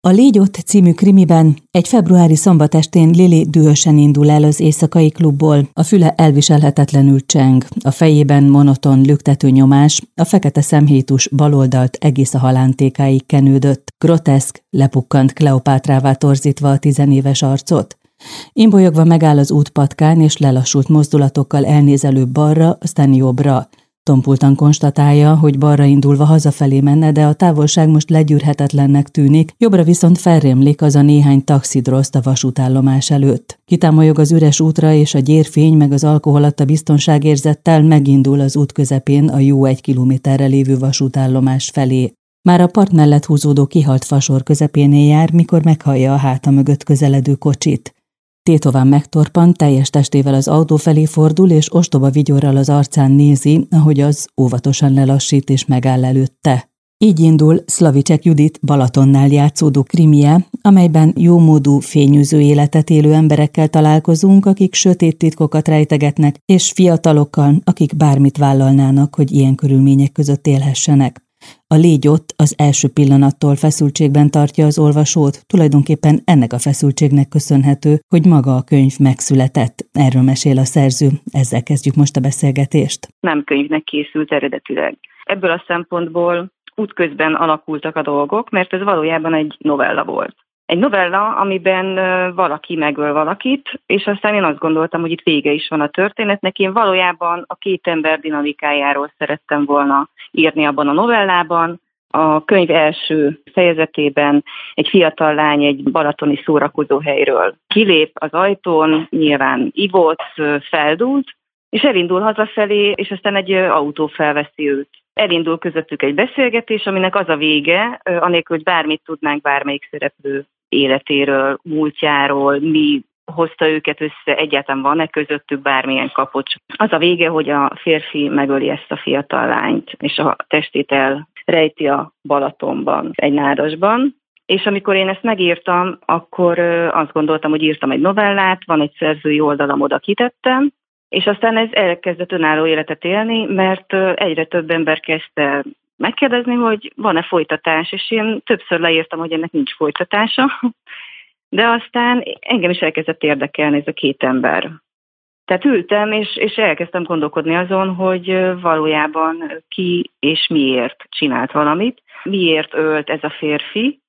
A Légy ott című krimiben egy februári szombat estén Lili dühösen indul el az éjszakai klubból, a füle elviselhetetlenül cseng, a fejében monoton lüktető nyomás, a fekete szemhétus baloldalt egész a halántékáig kenődött, groteszk, lepukkant Kleopátrává torzítva a 10 éves arcot. Imbolyogva megáll az útpatkán, és lelassult mozdulatokkal elnéz előbb balra, aztán jobbra. Tompultan konstatálja, hogy balra indulva hazafelé menne, de a távolság most legyűrhetetlennek tűnik, jobbra viszont felrémlik az a néhány taxidroszt a vasútállomás előtt. Kitámolyog az üres útra, és a gyérfény meg az alkohol adta biztonságérzettel megindul az út közepén a jó 1 kilométerre lévő vasútállomás felé. Már a part mellett húzódó kihalt fasor közepénél jár, mikor meghallja a háta mögött közeledő kocsit. Tétován megtorpan, teljes testével az autó felé fordul, és ostoba vigyorral az arcán nézi, ahogy az óvatosan lelassít és megáll előtte. Így indul Szlavicek Judit Balatonnál játszódó krimije, amelyben jómódú, fényűző életet élő emberekkel találkozunk, akik sötét titkokat rejtegetnek, és fiatalokkal, akik bármit vállalnának, hogy ilyen körülmények között élhessenek. A Légy ott az első pillanattól feszültségben tartja az olvasót, tulajdonképpen ennek a feszültségnek köszönhető, hogy maga a könyv megszületett. Erről mesél a szerző, ezzel kezdjük most a beszélgetést. Nem könyvnek készült eredetileg. Ebből a szempontból útközben alakultak a dolgok, mert ez valójában egy novella volt. Egy novella, amiben valaki megöl valakit, és aztán én azt gondoltam, hogy itt vége is van a történetnek. Én valójában a két ember dinamikájáról szerettem volna írni abban a novellában. A könyv első fejezetében egy fiatal lány egy balatoni szórakozóhelyről kilép az ajtón, nyilván ivott, feldúlt, és elindul hazafelé, és aztán egy autó felveszi őt. Elindul közöttük egy beszélgetés, aminek az a vége, anélkül, hogy bármit tudnánk bármelyik szereplő életéről, múltjáról, mi hozta őket össze, egyáltalán van-e közöttük bármilyen kapocs. Az a vége, hogy a férfi megöli ezt a fiatal lányt, és a testét elrejti a Balatonban, egy nádasban. És amikor én ezt megírtam, akkor azt gondoltam, hogy írtam egy novellát, van egy szerzői oldalam, oda kitettem, és aztán ez elkezdett önálló életet élni, mert egyre több ember kezdte megkérdezni, hogy van-e folytatás, és én többször leírtam, hogy ennek nincs folytatása, de aztán engem is elkezdett érdekelni ez a két ember. Tehát ültem, és elkezdtem gondolkodni azon, hogy valójában ki és miért csinált valamit, miért ölt ez a férfi,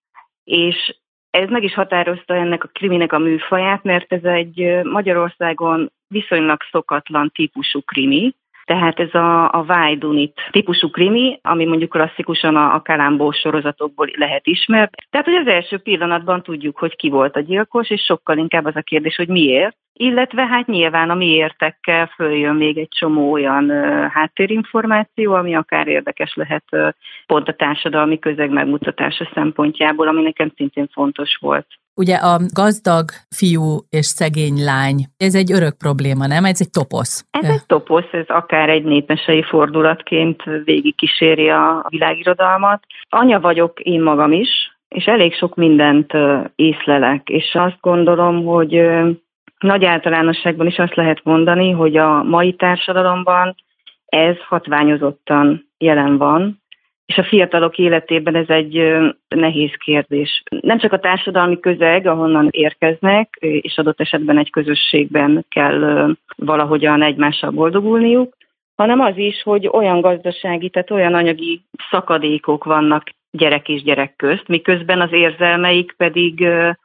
és ez meg is határozta ennek a kriminek a műfaját, mert ez egy Magyarországon viszonylag szokatlan típusú krimi, tehát ez a whodunit típusú krimi, ami mondjuk klasszikusan a Columbo sorozatokból lehet ismert. Tehát, hogy az első pillanatban tudjuk, hogy ki volt a gyilkos, és sokkal inkább az a kérdés, hogy miért. Illetve hát nyilván a miértekkel följön még egy csomó olyan háttérinformáció, ami akár érdekes lehet pont a társadalmi közeg megmutatása szempontjából, ami nekem szintén fontos volt. Ugye a gazdag fiú és szegény lány, ez egy örök probléma, nem? Ez egy toposz. Ez egy toposz, ez akár egy népmesei fordulatként végigkíséri a világirodalmat. Anya vagyok én magam is, és elég sok mindent észlelek, és azt gondolom, hogy nagy általánosságban is azt lehet mondani, hogy a mai társadalomban ez hatványozottan jelen van, és a fiatalok életében ez egy nehéz kérdés. Nem csak a társadalmi közeg, ahonnan érkeznek, és adott esetben egy közösségben kell valahogyan egymással boldogulniuk, hanem az is, hogy olyan gazdasági, tehát olyan anyagi szakadékok vannak gyerek és gyerek közt, miközben az érzelmeik pedig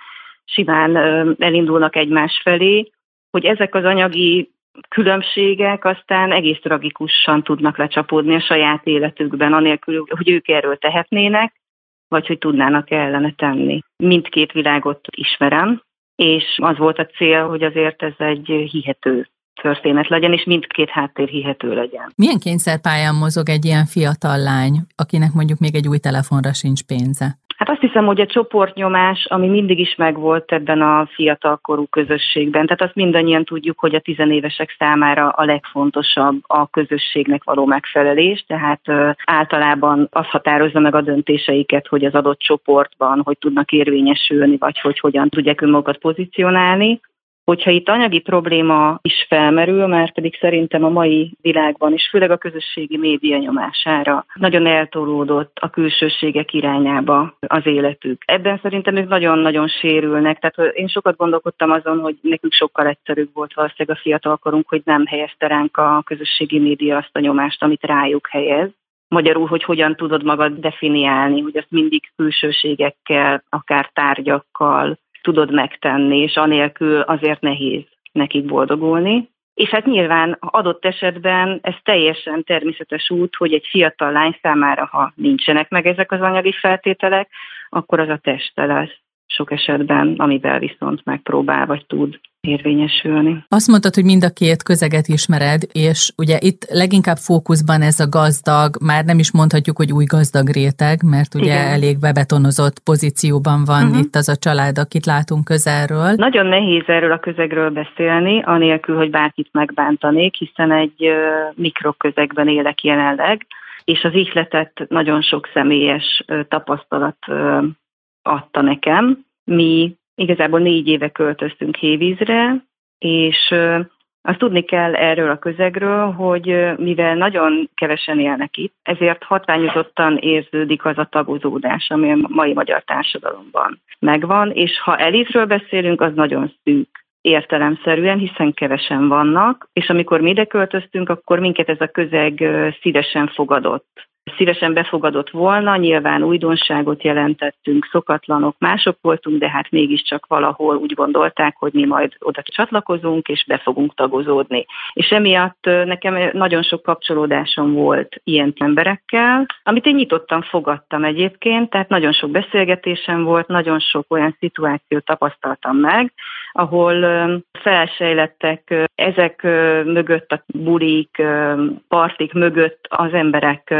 simán elindulnak egymás felé, hogy ezek az anyagi különbségek aztán egész tragikusan tudnak lecsapódni a saját életükben, anélkül, hogy ők erről tehetnének, vagy hogy tudnának ellene tenni. Mindkét világot ismerem, és az volt a cél, hogy azért ez egy hihető történet legyen, és mindkét háttér hihető legyen. Milyen kényszerpályán mozog egy ilyen fiatal lány, akinek mondjuk még egy új telefonra sincs pénze? Hát azt hiszem, hogy a csoportnyomás, ami mindig is megvolt ebben a fiatalkorú közösségben, tehát azt mindannyian tudjuk, hogy a tizenévesek számára a legfontosabb a közösségnek való megfelelés, tehát általában az határozza meg a döntéseiket, hogy az adott csoportban hogy tudnak érvényesülni, vagy hogy hogyan tudják önmagukat pozícionálni. Hogyha itt anyagi probléma is felmerül, már pedig szerintem a mai világban, és főleg a közösségi média nyomására nagyon eltolódott a külsőségek irányába az életük. Ebben szerintem ők nagyon-nagyon sérülnek. Tehát én sokat gondolkodtam azon, hogy nekünk sokkal egyszerűbb volt valószínűleg a fiatalkorunk, hogy nem helyezte ránk a közösségi média azt a nyomást, amit rájuk helyez. Magyarul, hogy hogyan tudod magad definiálni, hogy azt mindig külsőségekkel, akár tárgyakkal tudod megtenni, és anélkül azért nehéz nekik boldogulni. És hát nyilván adott esetben ez teljesen természetes út, hogy egy fiatal lány számára, ha nincsenek meg ezek az anyagi feltételek, akkor az a teste lesz sok esetben, amivel viszont megpróbál vagy tud érvényesülni. Azt mondtad, hogy mind a két közeget ismered, és ugye itt leginkább fókuszban ez a gazdag, már nem is mondhatjuk, hogy új gazdag réteg, mert ugye igen, elég bebetonozott pozícióban van itt az a család, akit látunk közelről. Nagyon nehéz erről a közegről beszélni, anélkül, hogy bárkit megbántanék, hiszen egy mikroközegben élek jelenleg, és az ihletet nagyon sok személyes tapasztalat adta nekem. Mi igazából 4 éve költöztünk Hévízre, és azt tudni kell erről a közegről, hogy mivel nagyon kevesen élnek itt, ezért hatványozottan érződik az a tagozódás, ami a mai magyar társadalomban megvan, és ha elitről beszélünk, az nagyon szűk értelemszerűen, hiszen kevesen vannak, és amikor mi ide költöztünk, akkor minket ez a közeg szívesen fogadott. Szívesen befogadott volna, nyilván újdonságot jelentettünk, szokatlanok, mások voltunk, de hát mégiscsak valahol úgy gondolták, hogy mi majd oda csatlakozunk, és be fogunk tagozódni. És emiatt nekem nagyon sok kapcsolódásom volt ilyen emberekkel, amit én nyitottan fogadtam egyébként, tehát nagyon sok beszélgetésem volt, nagyon sok olyan szituációt tapasztaltam meg, ahol felsejlettek ezek mögött, a bulik, partik mögött az emberek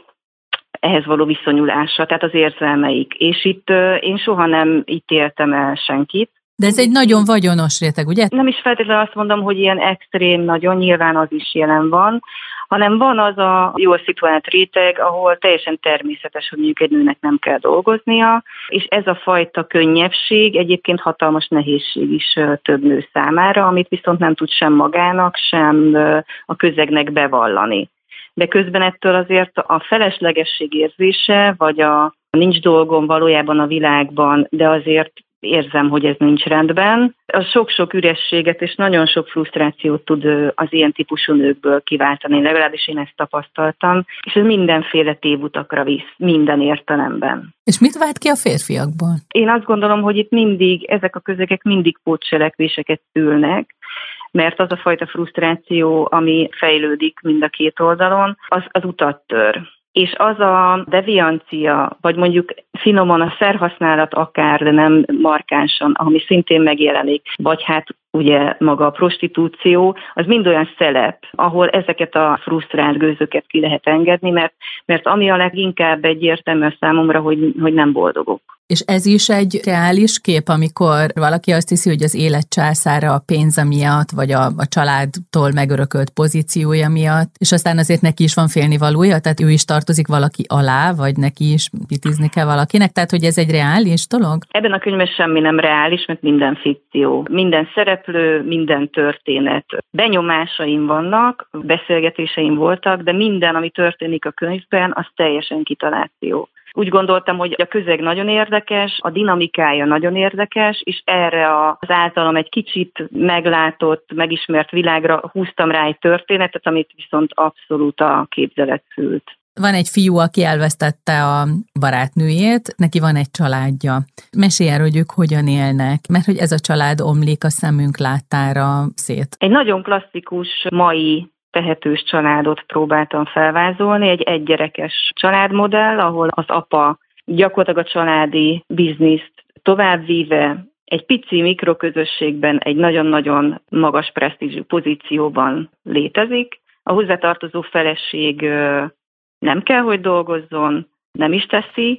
ehhez való viszonyulása, tehát az érzelmeik. És itt én soha nem ítéltem el senkit. De ez egy nagyon vagyonos réteg, ugye? Nem is feltétlenül azt mondom, hogy ilyen extrém nagyon, nyilván az is jelen van, hanem van az a jól szituált réteg, ahol teljesen természetes, hogy mondjuk egy nőnek nem kell dolgoznia, és ez a fajta könnyebbség egyébként hatalmas nehézség is több nő számára, amit viszont nem tud sem magának, sem a közegnek bevallani. De közben ettől azért a feleslegesség érzése, vagy a nincs dolgom valójában a világban, de azért érzem, hogy ez nincs rendben. A sok-sok ürességet és nagyon sok frusztrációt tud az ilyen típusú nőkből kiváltani, legalábbis én ezt tapasztaltam, és ez mindenféle tévutakra visz, minden értelemben. És mit vált ki a férfiakból? Én azt gondolom, hogy itt mindig, ezek a közegek mindig pótcselekvéseket szülnek, mert az a fajta frusztráció, ami fejlődik mind a két oldalon, az utat tör. És az a deviancia, vagy mondjuk finoman a szerhasználat akár, de nem markánsan, ami szintén megjelenik, vagy hát ugye maga a prostitúció, az mind olyan szelep, ahol ezeket a frusztrált gőzöket ki lehet engedni, mert ami a leginkább egyértelmű a számomra, hogy nem boldogok. És ez is egy reális kép, amikor valaki azt hiszi, hogy az élet császára a pénze miatt, vagy a családtól megörökölt pozíciója miatt, és aztán azért neki is van félnivalója, tehát ő is tartozik valaki alá, vagy neki is pitizni kell valakinek, tehát hogy ez egy reális dolog? Ebben a könyvben semmi nem reális, mert minden fikció. Minden szereplő, minden történet. Benyomásaim vannak, beszélgetéseim voltak, de minden, ami történik a könyvben, az teljesen kitaláció. Úgy gondoltam, hogy a közeg nagyon érdekes, a dinamikája nagyon érdekes, és erre az általam egy kicsit meglátott, megismert világra húztam rá egy történetet, amit viszont abszolút a képzelet szült. Van egy fiú, aki elvesztette a barátnőjét, neki van egy családja. Mesélj erről, hogy ők hogyan élnek, mert hogy ez a család omlik a szemünk láttára szét. Egy nagyon klasszikus mai tehetős családot próbáltam felvázolni, egy egygyerekes családmodell, ahol az apa gyakorlatilag a családi bizniszt továbbvíve egy pici mikroközösségben egy nagyon-nagyon magas presztízsű pozícióban létezik. A hozzátartozó feleség nem kell, hogy dolgozzon, nem is teszi,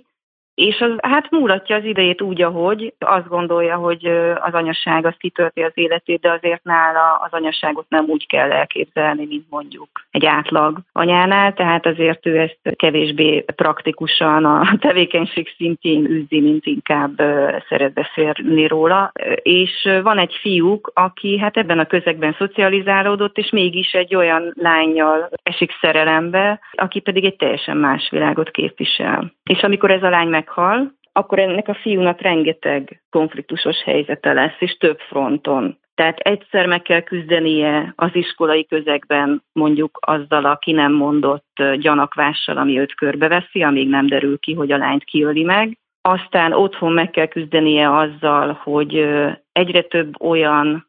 És hát múlatja az idejét úgy, ahogy azt gondolja, hogy az anyaság az kitölti az életét, de azért nála az anyaságot nem úgy kell elképzelni, mint mondjuk egy átlag anyánál, tehát azért ő ezt kevésbé praktikusan a tevékenység szintjén űzi, mint inkább szeret beszélni róla. És van egy fiúk, aki hát ebben a közegben szocializálódott, és mégis egy olyan lánnyal esik szerelembe, aki pedig egy teljesen más világot képvisel. És amikor ez a lány meghal, akkor ennek a fiúnak rengeteg konfliktusos helyzete lesz, és több fronton. Tehát egyszer meg kell küzdenie az iskolai közegben mondjuk azzal a ki nem mondott gyanakvással, ami őt körbeveszi, amíg nem derül ki, hogy a lányt kiöli meg. Aztán otthon meg kell küzdenie azzal, hogy egyre több olyan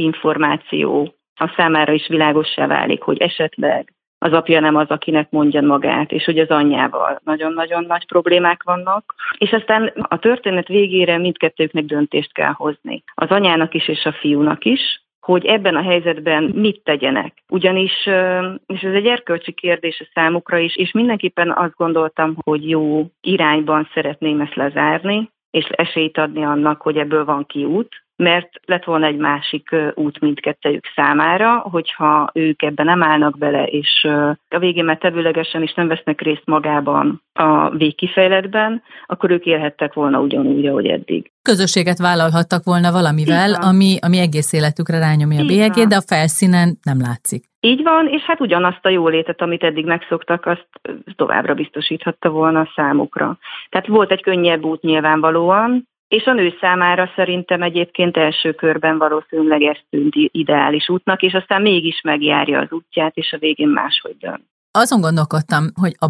információ a számára is világossá válik, hogy esetleg az apja nem az, akinek mondja magát, és hogy az anyjával nagyon-nagyon nagy problémák vannak. És aztán a történet végére mindkettőknek döntést kell hozni. Az anyának is és a fiúnak is, hogy ebben a helyzetben mit tegyenek. Ugyanis, és ez egy erkölcsi kérdés a számukra is, és mindenképpen azt gondoltam, hogy jó irányban szeretném ezt lezárni, és esélyt adni annak, hogy ebből van kiút, mert lett volna egy másik út mindkettejük számára, hogyha ők ebben nem állnak bele, és a végén már tevőlegesen is nem vesznek részt magában a végkifejletben, akkor ők élhettek volna ugyanúgy, ahogy eddig. Közösséget vállalhattak volna valamivel, ami egész életükre rányomja a bélyegét, de a felszínen nem látszik. Így van, és hát ugyanazt a jólétet, amit eddig megszoktak, azt továbbra biztosíthatta volna a számukra. Tehát volt egy könnyebb út nyilvánvalóan, és a nő számára szerintem egyébként első körben valószínűleg ez tűnt ideális útnak, és aztán mégis megjárja az útját, és a végén máshogy dönt. Azon gondolkodtam, hogy a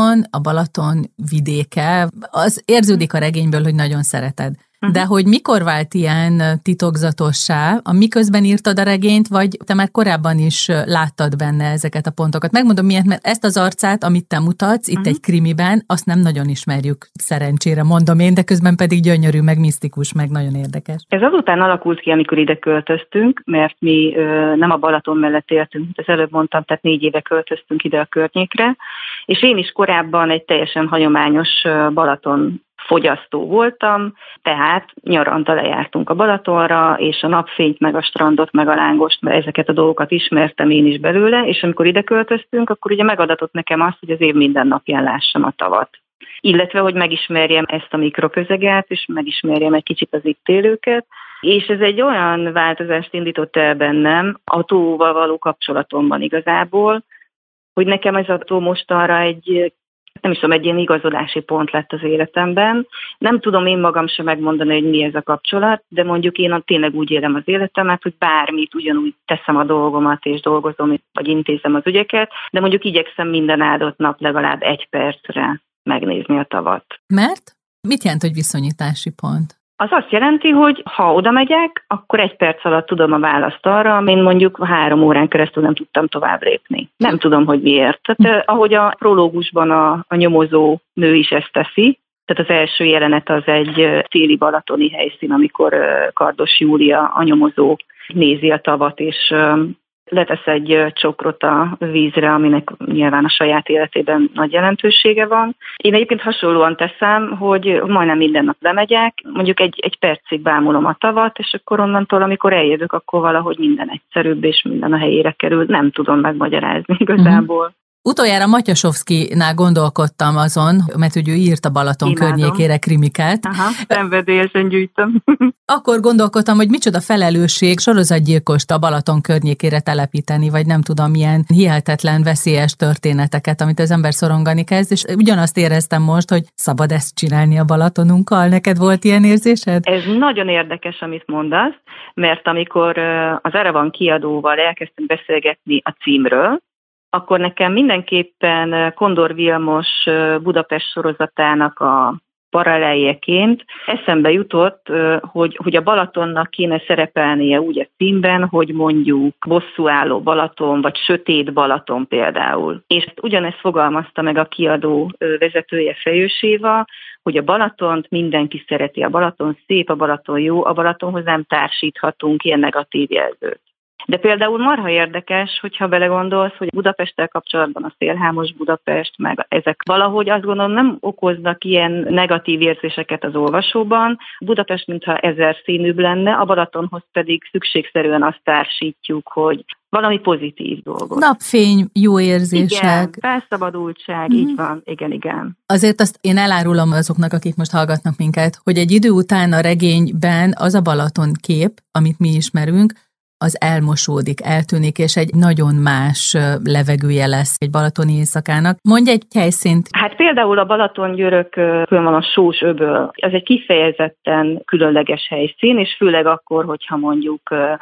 Balaton vidéke, az érződik a regényből, hogy nagyon szereted. De hogy mikor vált ilyen titokzatossá, miközben írtad a regényt, vagy te már korábban is láttad benne ezeket a pontokat? Megmondom miért, mert ezt az arcát, amit te mutatsz itt egy krimiben, azt nem nagyon ismerjük, szerencsére mondom én, de közben pedig gyönyörű, meg misztikus, meg nagyon érdekes. Ez azután alakult ki, amikor ide költöztünk, mert mi nem a Balaton mellett éltünk, mint az előbb mondtam, tehát 4 éve költöztünk ide a környékre, és én is korábban egy teljesen hagyományos Balaton fogyasztó voltam, tehát nyaranta lejártunk a Balatonra, és a napfényt, meg a strandot, meg a lángost, mert ezeket a dolgokat ismertem én is belőle, és amikor ide költöztünk, akkor ugye megadatott nekem azt, hogy az év minden napján lássam a tavat. Illetve, hogy megismerjem ezt a mikroközeget, és megismerjem egy kicsit az itt élőket, és ez egy olyan változást indított el bennem a tóval való kapcsolatomban igazából, hogy nekem ez a tó mostanra egy ilyen igazodási pont lett az életemben. Nem tudom én magam sem megmondani, hogy mi ez a kapcsolat, de mondjuk én tényleg úgy élem az életemet, hogy bármit ugyanúgy teszem a dolgomat, és dolgozom, vagy intézem az ügyeket, de mondjuk igyekszem minden áldott nap legalább 1 percre megnézni a tavat. Mert? Mit jelent, hogy viszonyítási pont? Az azt jelenti, hogy ha oda megyek, akkor 1 perc alatt tudom a választ arra, amin mondjuk 3 órán keresztül nem tudtam tovább lépni. Nem tudom, hogy miért. Tehát, ahogy a prológusban a nyomozó nő is ezt teszi, tehát az első jelenet az egy téli balatoni helyszín, amikor Kardos Júlia, a nyomozó nézi a tavat, és letesz egy csokrot a vízre, aminek nyilván a saját életében nagy jelentősége van. Én egyébként hasonlóan teszem, hogy majdnem minden nap lemegyek, mondjuk egy percig bámulom a tavat, és akkor onnantól, amikor eljövök, akkor valahogy minden egyszerűbb, és minden a helyére kerül. Nem tudom megmagyarázni igazából. Utoljára Matyasovszkijnál gondolkodtam azon, mert ugye ő írt a Balaton környékére krimiket. Aha, szenvedélyesen gyűjtöm. Akkor gondolkodtam, hogy micsoda felelősség sorozatgyilkost a Balaton környékére telepíteni, vagy nem tudom, milyen hihetetlen, veszélyes történeteket, amit az ember szorongani kezd, és ugyanazt éreztem most, hogy szabad ezt csinálni a Balatonunkkal. Neked volt ilyen érzésed? Ez nagyon érdekes, amit mondasz, mert amikor az Erevan kiadóval elkezdtem beszélgetni a címről, akkor nekem mindenképpen Kondor Vilmos Budapest sorozatának a paraleljeként eszembe jutott, hogy a Balatonnak kéne szerepelnie úgy a címben, hogy mondjuk bosszúálló Balaton, vagy sötét Balaton például. És ugyanezt fogalmazta meg a kiadó vezetője Fejős Éva, hogy a Balatont mindenki szereti, a Balaton szép, a Balaton jó, a Balatonhoz nem társíthatunk ilyen negatív jelzőt. De például marha érdekes, hogyha belegondolsz, hogy Budapesttel kapcsolatban a szélhámos Budapest, meg ezek valahogy azt gondolom nem okoznak ilyen negatív érzéseket az olvasóban. Budapest mintha 1000 színűbb lenne, a Balatonhoz pedig szükségszerűen azt társítjuk, hogy valami pozitív dolgot. Napfény, jó érzések. Igen, felszabadultság, így van, igen. Azért azt én elárulom azoknak, akik most hallgatnak minket, hogy egy idő után a regényben az a Balaton kép, amit mi ismerünk, az elmosódik, eltűnik, és egy nagyon más levegője lesz egy balatoni éjszakának. Mondj egy helyszínt. Hát például a Balatongyörök fönn van a Sós öböl. Ez egy kifejezetten különleges helyszín, és főleg akkor, hogyha mondjuk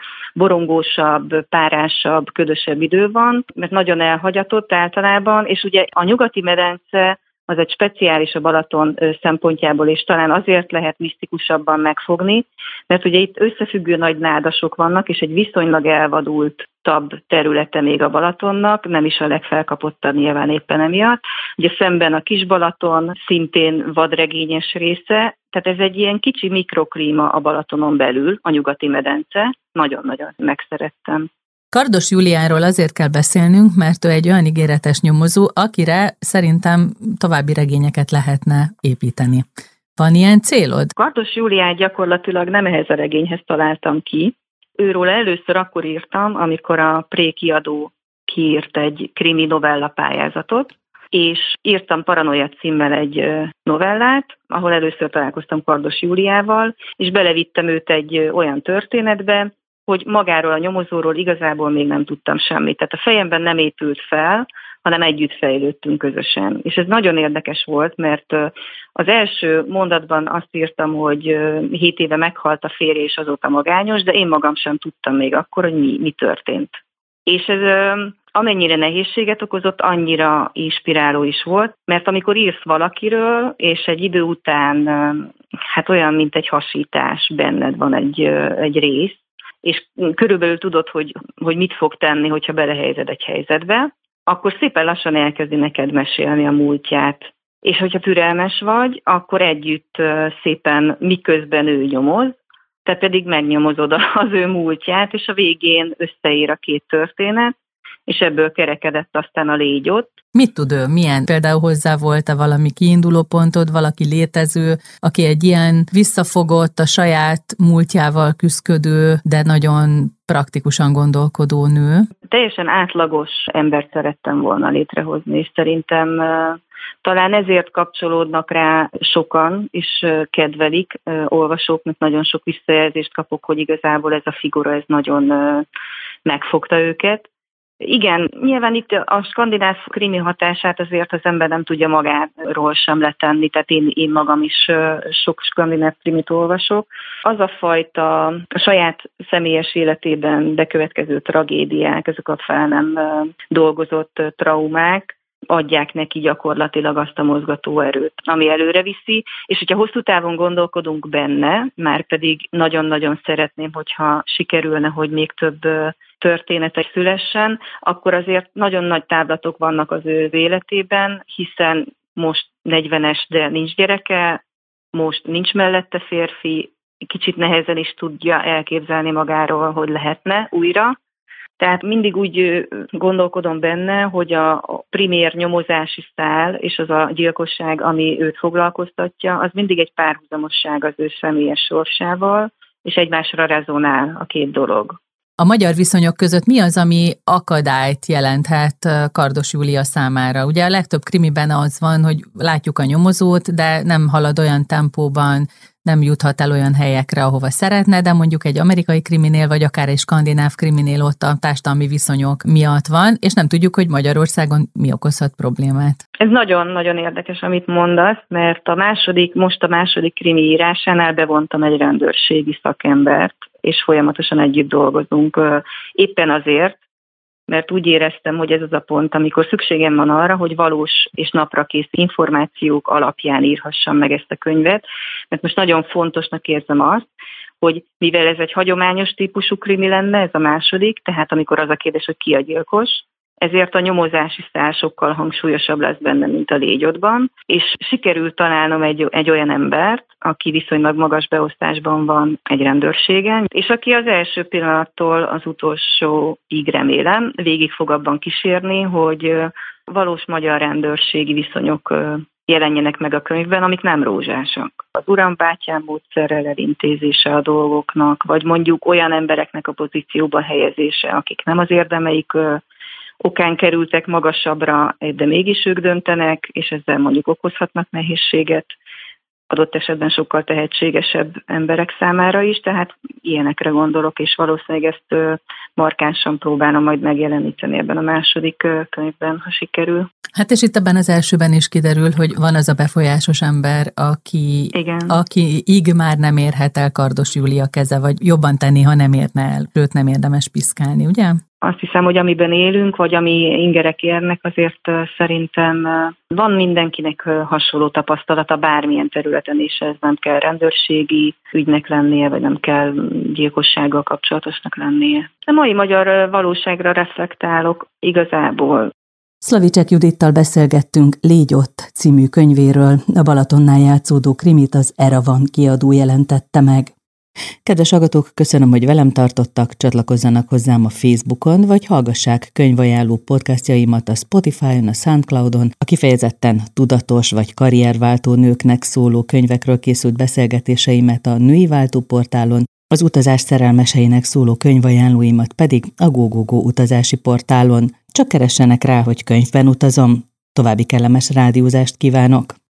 borongósabb, párásabb, ködösebb idő van, mert nagyon elhagyatott általában, és ugye a nyugati medence az egy speciális a Balaton szempontjából, és talán azért lehet misztikusabban megfogni, mert ugye itt összefüggő nagy nádasok vannak, és egy viszonylag elvadultabb területe még a Balatonnak, nem is a legfelkapottabb nyilván éppen emiatt. Ugye szemben a Kis-Balaton szintén vadregényes része, tehát ez egy ilyen kicsi mikroklíma a Balatonon belül, a nyugati medence. Nagyon-nagyon megszerettem. Kardos Júliáról azért kell beszélnünk, mert ő egy olyan ígéretes nyomozó, akire szerintem további regényeket lehetne építeni. Van ilyen célod? Kardos Júliát gyakorlatilag nem ehhez a regényhez találtam ki. Őről először akkor írtam, amikor a Pré kiadó kiírt egy krimi novella pályázatot, és írtam Paranoia címmel egy novellát, ahol először találkoztam Kardos Júliával, és belevittem őt egy olyan történetbe, hogy magáról a nyomozóról igazából még nem tudtam semmit. Tehát a fejemben nem épült fel, hanem együtt fejlődtünk közösen. És ez nagyon érdekes volt, mert az első mondatban azt írtam, hogy 7 éve meghalt a férje, és azóta magányos, de én magam sem tudtam még akkor, hogy mi történt. És ez amennyire nehézséget okozott, annyira inspiráló is volt, mert amikor írsz valakiről, és egy idő után hát olyan, mint egy hasítás, benned van egy rész, és körülbelül tudod, hogy mit fog tenni, hogyha belehelyezed egy helyzetbe, akkor szépen lassan elkezdi neked mesélni a múltját. És hogyha türelmes vagy, akkor együtt szépen miközben ő nyomoz, te pedig megnyomozod az ő múltját, és a végén összeér a 2 történet, és ebből kerekedett aztán a légy ott. Mit tud ő? Milyen? Például hozzá volt-e valami kiinduló pontod, valaki létező, aki egy ilyen visszafogott, a saját múltjával küszködő, de nagyon praktikusan gondolkodó nő? Teljesen átlagos embert szerettem volna létrehozni, és szerintem talán ezért kapcsolódnak rá sokan, és kedvelik olvasók, mert nagyon sok visszajelzést kapok, hogy igazából ez a figura, ez nagyon megfogta őket. Igen, nyilván itt a skandináv krimi hatását azért az ember nem tudja magáról sem letenni, tehát én magam is sok skandináv krimit olvasok. Az a fajta a saját személyes életében bekövetkező tragédiák, ezek a fel nem dolgozott traumák adják neki gyakorlatilag azt a mozgató erőt, ami előre viszi, és hogyha hosszú távon gondolkodunk benne, már pedig nagyon-nagyon szeretném, hogyha sikerülne, hogy még több történetek szülessen, akkor azért nagyon nagy távlatok vannak az ő életében, hiszen most 40-es, de nincs gyereke, most nincs mellette férfi, kicsit nehezen is tudja elképzelni magáról, hogy lehetne újra. Tehát mindig úgy gondolkodom benne, hogy a primér nyomozási szál és az a gyilkosság, ami őt foglalkoztatja, az mindig egy párhuzamosság az ő személyes sorsával, és egymásra rezonál a 2 dolog. A magyar viszonyok között mi az, ami akadályt jelenthet Kardos Júlia számára? Ugye a legtöbb krimiben az van, hogy látjuk a nyomozót, de nem halad olyan tempóban, nem juthat el olyan helyekre, ahova szeretne, de mondjuk egy amerikai kriminél, vagy akár egy skandináv kriminél ott a társadalmi viszonyok miatt van, és nem tudjuk, hogy Magyarországon mi okozhat problémát. Ez nagyon-nagyon érdekes, amit mondasz, mert most a második krimi írásánál bevontam egy rendőrségi szakembert, és folyamatosan együtt dolgozunk. Éppen azért, mert úgy éreztem, hogy ez az a pont, amikor szükségem van arra, hogy valós és naprakész információk alapján írhassam meg ezt a könyvet, mert most nagyon fontosnak érzem azt, hogy mivel ez egy hagyományos típusú krimi lenne, ez a második, tehát amikor az a kérdés, hogy ki a gyilkos, ezért a nyomozási szál sokkal hangsúlyosabb lesz benne, mint a légyodban, és sikerült találnom egy olyan embert, aki viszonylag magas beosztásban van egy rendőrségen, és aki az első pillanattól az utolsóig, remélem, végig fog abban kísérni, hogy valós magyar rendőrségi viszonyok jelenjenek meg a könyvben, amik nem rózsásak. Az urambátyám módszerrel elintézése a dolgoknak, vagy mondjuk olyan embereknek a pozícióba helyezése, akik nem az érdemeik okán kerültek magasabbra, de mégis ők döntenek, és ezzel mondjuk okozhatnak nehézséget, adott esetben sokkal tehetségesebb emberek számára is, tehát ilyenekre gondolok, és valószínűleg ezt markánsan próbálom majd megjeleníteni ebben a második könyvben, ha sikerül. Hát és itt ebben az elsőben is kiderül, hogy van az a befolyásos ember, akiig már nem érhet el Kardos Júlia keze, vagy jobban tenni, ha nem érne el, sőt nem érdemes piszkálni, ugye? Azt hiszem, hogy amiben élünk, vagy ami ingerek érnek, azért szerintem van mindenkinek hasonló tapasztalata bármilyen területen, és ez nem kell rendőrségi ügynek lennie, vagy nem kell gyilkossággal kapcsolatosnak lennie. A mai magyar valóságra reflektálok igazából. Szlavicsek Judittal beszélgettünk Légy ott című könyvéről, a Balatonnál játszódó krimit az Eravan kiadó jelentette meg. Kedves hallgatók, köszönöm, hogy velem tartottak, csatlakozzanak hozzám a Facebookon, vagy hallgassák könyvajánló podcastjaimat a Spotify-on, a Soundcloudon, a kifejezetten tudatos vagy karrierváltó nőknek szóló könyvekről készült beszélgetéseimet a Női Váltó portálon, az utazás szerelmeseinek szóló könyvajánlóimat pedig a GoGoGo utazási portálon. Csak keressenek rá, hogy könyvben utazom. További kellemes rádiózást kívánok!